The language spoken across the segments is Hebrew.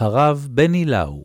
הרב בני לאו.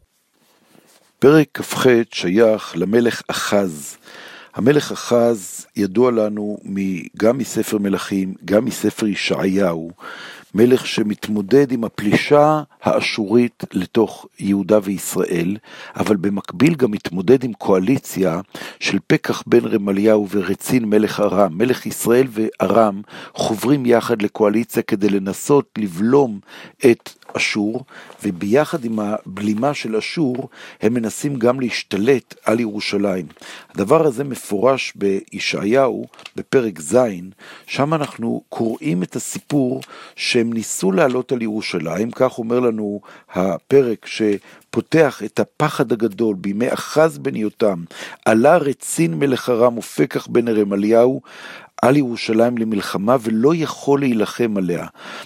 פרק כ"ח שייך למלך אחז. המלך אחז ידוע לנו גם מספר מלכים, גם מספר ישעיהו, מלך שמתמודד עם הפלישה האשורית לתוך יהודה וישראל, אבל במקביל גם מתמודד עם קואליציה של פקח בן רמליהו ורצין מלך ארם. מלך ישראל וארם חוברים יחד לקואליציה כדי לנסות לבלום את אשור, וביחד עם הבלימה של אשור הם מנסים גם להשתלט על ירושלים. הדבר הזה מפורש בישעיהו בפרק ז', שם אנחנו קוראים את הסיפור שהם ניסו לעלות על ירושלים. כך אומר לנו הפרק שפותח את הפחד הגדול בימי אחז בן יותם, עלה רצין מלך ארם ופקח בן רמליהו על ירושלים למלחמה ולא יכול להילחם עליה,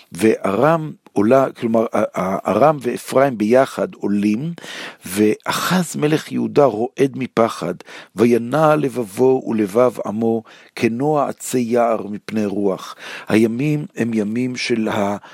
וארם עולה, כלומר ארם ואפרים ביחד עולים, ואחז מלך יהודה רועד מפחד, וינע לבבו ולבב עמו כנוע עצי יער מפני רוח. הימים הם ימים של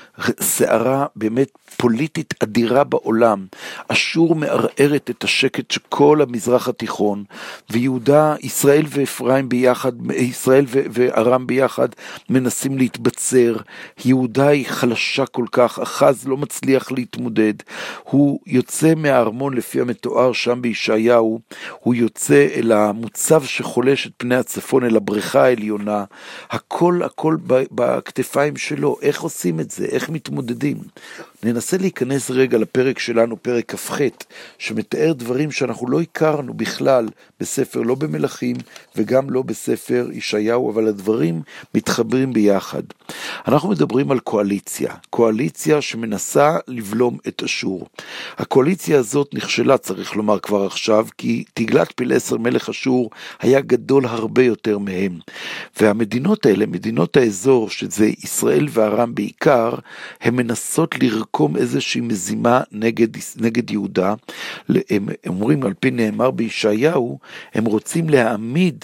הסערה באמת פוליטית אדירה בעולם. אשור מערערת את השקט של כל המזרח התיכון, ויהודה, ישראל ואפרים ביחד, ישראל וארם ביחד מנסים להתבצר. יהודה היא חלשה כל כך, אחז לא מצליח להתמודד, הוא יוצא מהארמון לפי המתואר שם בישעיהו, הוא יוצא אל המוצב שחולש את פני הצפון, אל הבריכה העליונה, הכל בכתפיים שלו. איך עושים את זה? איך מתמודדים? ננסה להיכנס רגע לפרק שלנו, פרק כ"ח, שמתאר דברים שאנחנו לא הכרנו בכלל בספר, לא במלכים וגם לא בספר ישעיהו, אבל הדברים מתחברים ביחד. אנחנו מדברים על קואליציה שמנסה לבלום את אשור. הקואליציה הזאת נכשלה, צריך לומר כבר עכשיו, כי תגלת פילעשר מלך אשור היה גדול הרבה יותר מהם. והמדינות האלה, מדינות האזור, שזה ישראל וארם בעיקר, הן מנסות לרקום איזושהי מזימה נגד יהודה. הם אומרים, על פי נאמר בישעיהו, הם רוצים להעמיד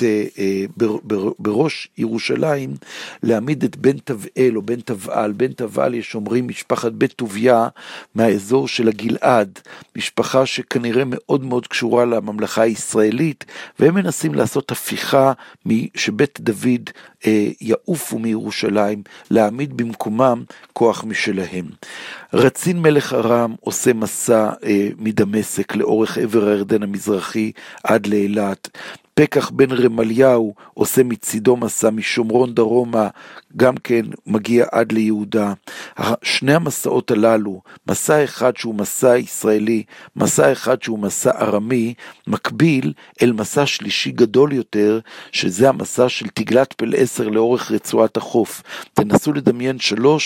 בראש ירושלים, להעמיד את בן תבעל או בן תבעל. בן תבעל יש אומרים משפחת בית טוביה מהאזור של הגלעד, משפחה שכנראה מאוד מאוד קשורה לממלכה הישראלית, והם מנסים לעשות הפיכה שבית דוד יעופו מירושלים, להעמיד במקומם כוח משלהם. רצין מלך ארם עושה מסע מדמשק לאורך עבר הירדן המזרחי עד לאילת. פקח בן רמליהו עושה מצידו מסע משומרון דרומה, גם כן מגיע עד ליהודה. שני המסעות הללו, מסע אחד שהוא מסע ישראלי, מסע אחד שהוא מסע ארמי, מקביל אל מסע שלישי גדול יותר, שזה המסע של תגלת פילעשר לאורך רצועת החוף. תנסו לדמיין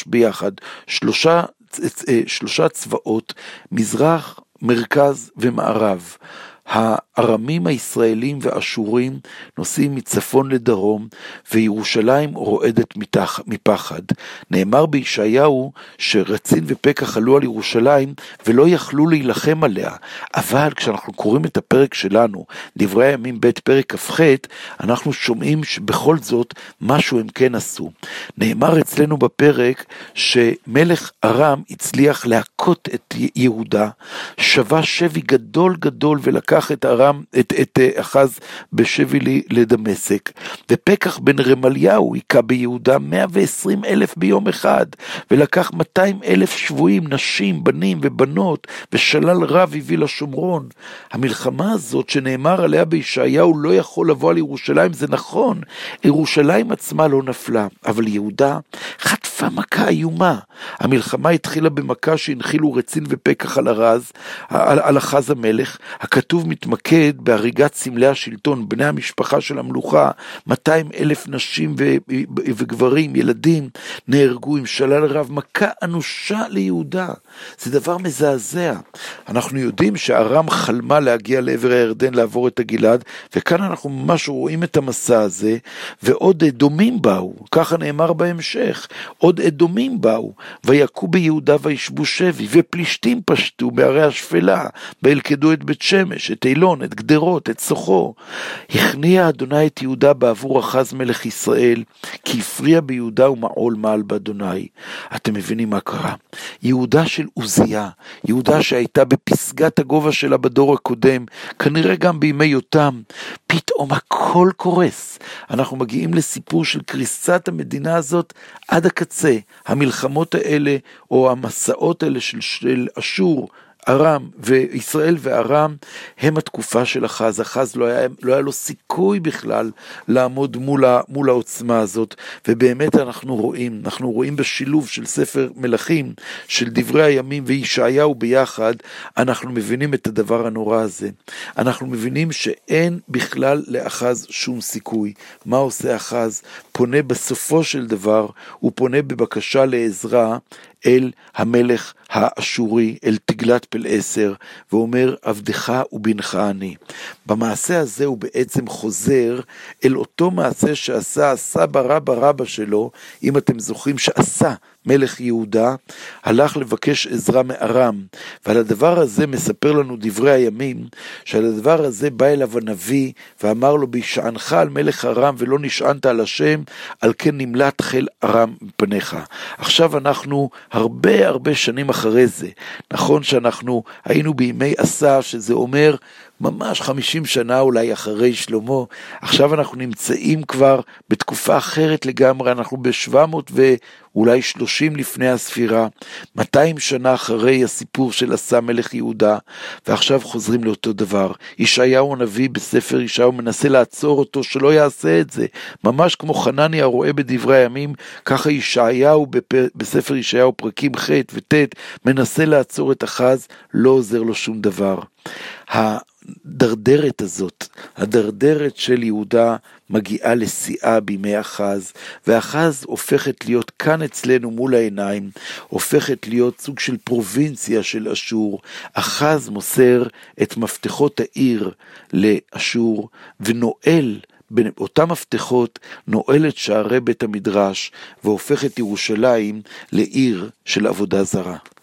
שלושה צבאות, מזרח, מרכז ומערב. הארמים הישראלים והאשורים נוסעים מצפון לדרום, וירושלים רועדת מפחד. נאמר בישעיהו שרצין ופקח עלו על ירושלים ולא יכלו להילחם עליה, אבל כשאנחנו קוראים את הפרק שלנו, דברי הימים ב' פרק כ"ח, אנחנו שומעים שבכל זאת משהו הם כן עשו. נאמר אצלנו בפרק שמלך ארם הצליח להכות את יהודה, שווה שבי גדול ולקח את אחז בשבי לדמשק, ופקח בן רמליהו היכה ביהודה 120,000 ביום אחד, ולקח 200,000 שבויים, נשים, בנים ובנות, ושלל רב הביא לשומרון. המלחמה הזאת שנאמר עליה בישעיהו לא יכול לבוא על ירושלים, זה נכון, ירושלים עצמה לא נפלה, אבל יהודה חטפה מכה איומה. המלחמה התחילה במכה שהנחילו רצין ופקח על אחז המלך. הכתוב מתמקד בהריגת סמלי השלטון, בני המשפחה של המלוכה, 200,000 נשים וגברים, ילדים, נהרגו עם שלל רב. מכה אנושה ליהודה. זה דבר מזעזע. אנחנו יודעים שארם חלמה להגיע לעבר הירדן, לעבור את הגלעד, וכאן אנחנו ממש רואים את המסע הזה, ועוד דומים באו, ככה נאמר בהמשך. עוד אדומים באו, ויקו ביהודה וישבו שבי, ופלישתים פשטו בערי השפלה, וילכדו את בית שמש, את אילון, את גדרות, את סוחו. הכניע אדוני את יהודה בעבור אחז מלך ישראל, כי הפריע ביהודה ומעול מעל באדוני. אתם מבינים מה קרה? יהודה של עוזיה, יהודה שהייתה בפסגת הגובה שלה בדור הקודם, כנראה גם בימי יותם, פתאום הכל קורס. אנחנו מגיעים לסיפור של קריסת המדינה הזאת עד הקצה. המלחמות האלה, או המסעות האלה של אשור, ארם וישראל וארם, הם התקופה של אחז. אחז לא היה לו סיכוי בכלל לעמוד מול העוצמה הזאת, ובאמת אנחנו רואים בשילוב של ספר מלכים, של דברי הימים וישעיהו ביחד, אנחנו מבינים את הדבר הנורא הזה. אנחנו מבינים שאין בכלל לאחז שום סיכוי. מה עושה אחז? פונה בסופו של דבר, הוא פונה בבקשה לעזרה אל המלך האשורי, אל תגלת פלעשר, ואומר, עבדך ובנך אני. במעשה הזה הוא בעצם חוזר אל אותו מעשה שעשה הסבא רבא שלו, אם אתם זוכרים שעשה מלך יהודה, הלך לבקש עזרה מארם, ועל הדבר הזה מספר לנו דברי הימים, שעל הדבר הזה בא אליו הנביא, ואמר לו, בישענך על מלך ארם ולא נשענת על השם, על כן נמלט חיל ארם מפניך. עכשיו אנחנו הרבה שנים אחרי זה, נכון שאנחנו היינו בימי עשה, שזה אומר ממש 50 שנה אולי אחרי שלמה, עכשיו אנחנו נמצאים כבר בתקופה אחרת לגמרי, אנחנו ב-700 ואולי 30 לפני הספירה, 200 שנה אחרי הסיפור של עשה מלך יהודה, ועכשיו חוזרים לאותו דבר. ישעיהו הנביא בספר ישעיהו מנסה לעצור אותו שלא יעשה את זה, ממש כמו חנניה רואה בדברי הימים, ככה ישעיהו בספר ישעיהו פרקים ח' וט' מנסה לעצור את אחז, לא עוזר לו שום דבר. הדרדרת הזאת, הדרדרת של יהודה מגיעה לשיאה בימי אחז, ואחז הופכת להיות כאן אצלנו מול העיניים, הופכת להיות סוג של פרובינציה של אשור. אחז מוסר את מפתחות העיר לאשור, ונועל באותם מפתחות, נועל את שערי בית המדרש, והופך את ירושלים לעיר של עבודה זרה.